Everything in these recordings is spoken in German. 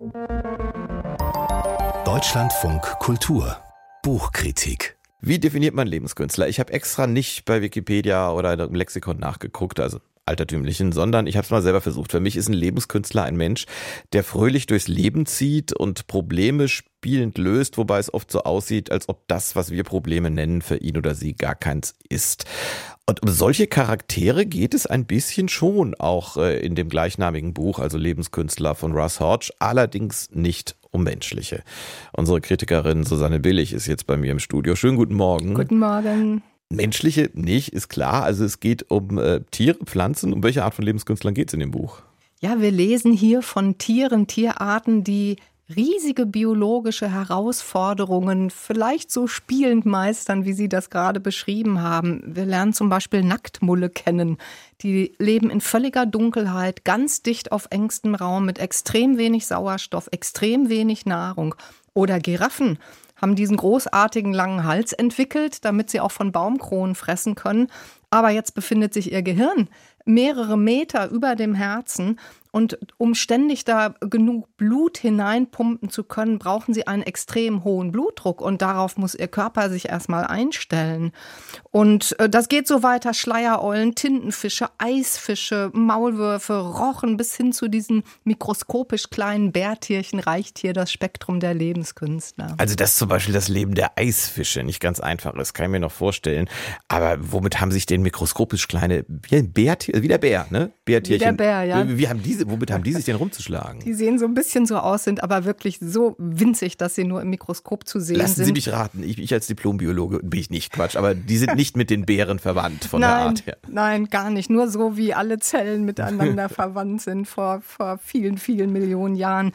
Deutschlandfunk Kultur Buchkritik. Wie definiert man Lebenskünstler? Ich habe extra nicht bei Wikipedia oder im Lexikon nachgeguckt, also altertümlichen, sondern ich habe es mal selber versucht. Für mich ist ein Lebenskünstler ein Mensch, der fröhlich durchs Leben zieht und Probleme spielend löst, wobei es oft so aussieht, als ob das, was wir Probleme nennen, für ihn oder sie gar keins ist. Und um solche Charaktere geht es ein bisschen schon auch in dem gleichnamigen Buch, also Lebenskünstler von Russ Hodge, allerdings nicht um menschliche. Unsere Kritikerin Susanne Billig ist jetzt bei mir im Studio. Schönen guten Morgen. Guten Morgen. Menschliche nicht, ist klar. Also es geht um Tiere, Pflanzen. Um welche Art von Lebenskünstlern geht es in dem Buch? Ja, wir lesen hier von Tieren, Tierarten, die riesige biologische Herausforderungen vielleicht so spielend meistern, wie Sie das gerade beschrieben haben. Wir lernen zum Beispiel Nacktmulle kennen. Die leben in völliger Dunkelheit, ganz dicht auf engstem Raum mit extrem wenig Sauerstoff, extrem wenig Nahrung. Oder Giraffen haben diesen großartigen langen Hals entwickelt, damit sie auch von Baumkronen fressen können. Aber jetzt befindet sich ihr Gehirn mehrere Meter über dem Herzen. Und um ständig da genug Blut hineinpumpen zu können, brauchen sie einen extrem hohen Blutdruck. Und darauf muss ihr Körper sich erstmal einstellen. Und das geht so weiter. Schleiereulen, Tintenfische, Eisfische, Maulwürfe, Rochen bis hin zu diesen mikroskopisch kleinen Bärtierchen reicht hier das Spektrum der Lebenskünstler. Also das zum Beispiel das Leben der Eisfische nicht ganz einfach ist, kann ich mir noch vorstellen. Aber womit haben sich denn mikroskopisch kleine Bärtierchen, wie der Bär, ne? Bärtierchen. Wie der Bär, ja. Womit haben die sich denn rumzuschlagen? Die sehen so ein bisschen so aus, sind aber wirklich so winzig, dass sie nur im Mikroskop zu sehen sind. Lassen Sie mich raten, ich als Diplombiologe bin ich nicht, Quatsch, aber die sind nicht mit den Bären verwandt von der Art her. Nein, gar nicht. Nur so, wie alle Zellen miteinander verwandt sind vor vielen, vielen Millionen Jahren.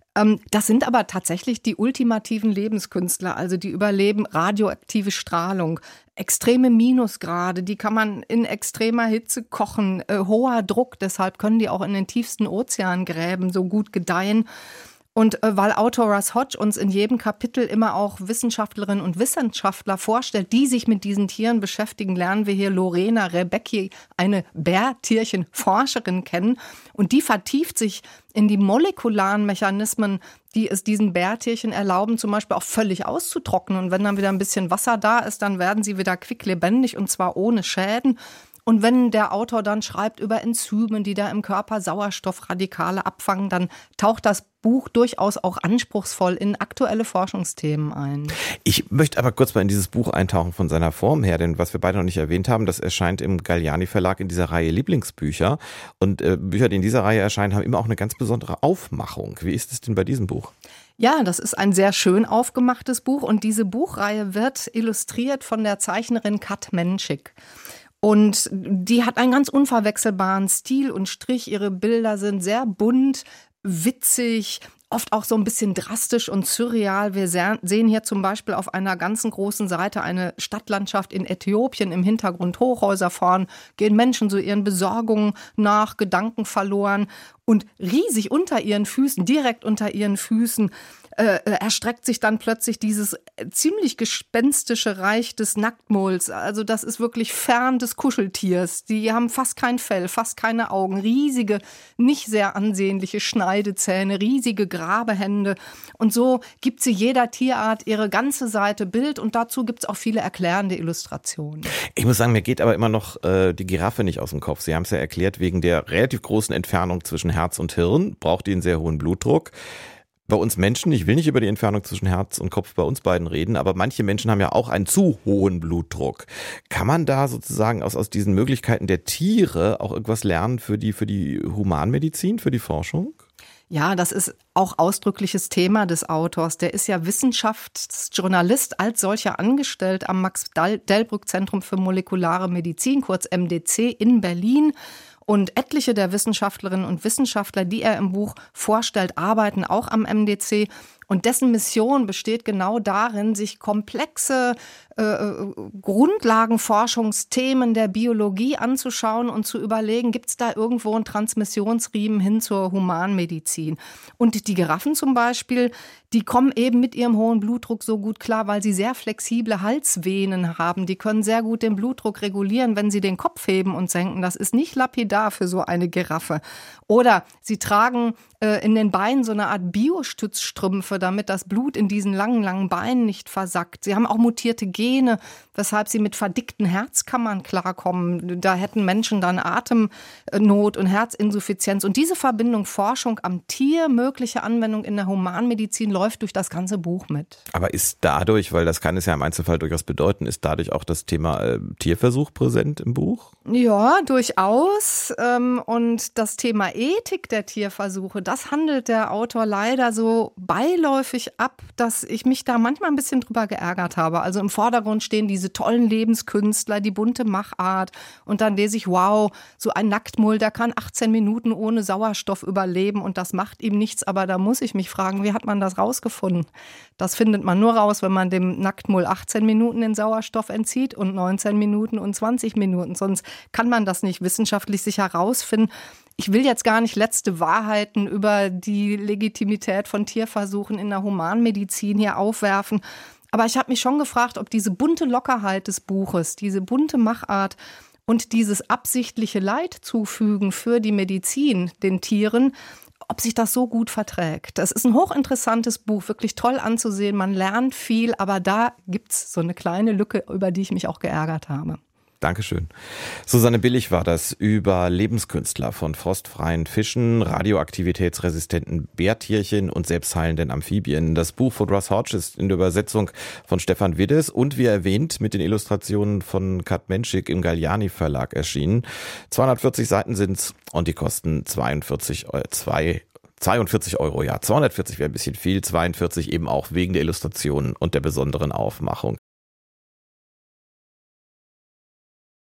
Das sind aber tatsächlich die ultimativen Lebenskünstler, also die überleben radioaktive Strahlung, extreme Minusgrade, die kann man in extremer Hitze kochen, hoher Druck, deshalb können die auch in den tiefsten Ozeangräben so gut gedeihen. Und weil Autor Russ Hodge uns in jedem Kapitel immer auch Wissenschaftlerinnen und Wissenschaftler vorstellt, die sich mit diesen Tieren beschäftigen, lernen wir hier Lorena Rebecki, eine Bärtierchenforscherin, kennen. Und die vertieft sich in die molekularen Mechanismen, die es diesen Bärtierchen erlauben, zum Beispiel auch völlig auszutrocknen. Und wenn dann wieder ein bisschen Wasser da ist, dann werden sie wieder quicklebendig und zwar ohne Schäden. Und wenn der Autor dann schreibt über Enzyme, die da im Körper Sauerstoffradikale abfangen, dann taucht das Buch durchaus auch anspruchsvoll in aktuelle Forschungsthemen ein. Ich möchte aber kurz mal in dieses Buch eintauchen von seiner Form her, denn was wir beide noch nicht erwähnt haben, das erscheint im Galliani Verlag in dieser Reihe Lieblingsbücher. Und Bücher, die in dieser Reihe erscheinen, haben immer auch eine ganz besondere Aufmachung. Wie ist es denn bei diesem Buch? Ja, das ist ein sehr schön aufgemachtes Buch und diese Buchreihe wird illustriert von der Zeichnerin Kat Menschik. Und die hat einen ganz unverwechselbaren Stil und Strich. Ihre Bilder sind sehr bunt, witzig, oft auch so ein bisschen drastisch und surreal. Wir sehen hier zum Beispiel auf einer ganzen großen Seite eine Stadtlandschaft in Äthiopien, im Hintergrund Hochhäuser, vorn gehen Menschen so ihren Besorgungen nach, Gedanken verloren. Und riesig unter ihren Füßen, direkt unter ihren Füßen, erstreckt sich dann plötzlich dieses ziemlich gespenstische Reich des Nacktmulls. Also das ist wirklich fern des Kuscheltiers. Die haben fast kein Fell, fast keine Augen, riesige, nicht sehr ansehnliche Schneidezähne, riesige Grabehände. Und so gibt sie jeder Tierart ihre ganze Seite Bild und dazu gibt es auch viele erklärende Illustrationen. Ich muss sagen, mir geht aber immer noch die Giraffe nicht aus dem Kopf. Sie haben es ja erklärt, wegen der relativ großen Entfernung zwischen Herz und Hirn braucht die einen sehr hohen Blutdruck. Bei uns Menschen, ich will nicht über die Entfernung zwischen Herz und Kopf bei uns beiden reden, aber manche Menschen haben ja auch einen zu hohen Blutdruck. Kann man da sozusagen aus diesen Möglichkeiten der Tiere auch irgendwas lernen für die Humanmedizin, für die Forschung? Ja, das ist auch ausdrückliches Thema des Autors. Der ist ja Wissenschaftsjournalist als solcher angestellt am Max-Delbrück-Zentrum für molekulare Medizin, kurz MDC, in Berlin. Und etliche der Wissenschaftlerinnen und Wissenschaftler, die er im Buch vorstellt, arbeiten auch am MDC. Und dessen Mission besteht genau darin, sich komplexe Grundlagenforschungsthemen der Biologie anzuschauen und zu überlegen, gibt es da irgendwo einen Transmissionsriemen hin zur Humanmedizin? Und die Giraffen zum Beispiel, die kommen eben mit ihrem hohen Blutdruck so gut klar, weil sie sehr flexible Halsvenen haben. Die können sehr gut den Blutdruck regulieren, wenn sie den Kopf heben und senken. Das ist nicht lapidar für so eine Giraffe. Oder sie tragen in den Beinen so eine Art Biostützstrümpfe, damit das Blut in diesen langen, langen Beinen nicht versackt. Sie haben auch mutierte Gene, weshalb sie mit verdickten Herzkammern klarkommen. Da hätten Menschen dann Atemnot und Herzinsuffizienz. Und diese Verbindung Forschung am Tier, mögliche Anwendung in der Humanmedizin läuft durch das ganze Buch mit. Aber ist dadurch, weil das kann es ja im Einzelfall durchaus bedeuten, ist dadurch auch das Thema Tierversuch präsent im Buch? Ja, durchaus. Und das Thema Ethik der Tierversuche, das handelt der Autor leider so beiläufig ab, dass ich mich da manchmal ein bisschen drüber geärgert habe. Also im Vordergrund stehen diese tollen Lebenskünstler, die bunte Machart. Und dann lese ich, wow, so ein Nacktmull, der kann 18 Minuten ohne Sauerstoff überleben und das macht ihm nichts. Aber da muss ich mich fragen, wie hat man das rausgefunden? Das findet man nur raus, wenn man dem Nacktmull 18 Minuten den Sauerstoff entzieht und 19 Minuten und 20 Minuten. Sonst kann man das nicht wissenschaftlich sich herausfinden. Ich will jetzt gar nicht letzte Wahrheiten über die Legitimität von Tierversuchen in der Humanmedizin hier aufwerfen. Aber ich habe mich schon gefragt, ob diese bunte Lockerheit des Buches, diese bunte Machart und dieses absichtliche Leid zufügen für die Medizin den Tieren, ob sich das so gut verträgt. Das ist ein hochinteressantes Buch, wirklich toll anzusehen. Man lernt viel, aber da gibt's so eine kleine Lücke, über die ich mich auch geärgert habe. Dankeschön. Susanne Billig war das über Lebenskünstler von frostfreien Fischen, radioaktivitätsresistenten Bärtierchen und selbstheilenden Amphibien. Das Buch von Russ Hodge ist in der Übersetzung von Stefan Widdes und wie erwähnt mit den Illustrationen von Kat Menschik im Galliani Verlag erschienen. 240 Seiten sind's und die kosten 42 Euro, ja. 240 wäre ein bisschen viel, 42 eben auch wegen der Illustrationen und der besonderen Aufmachung.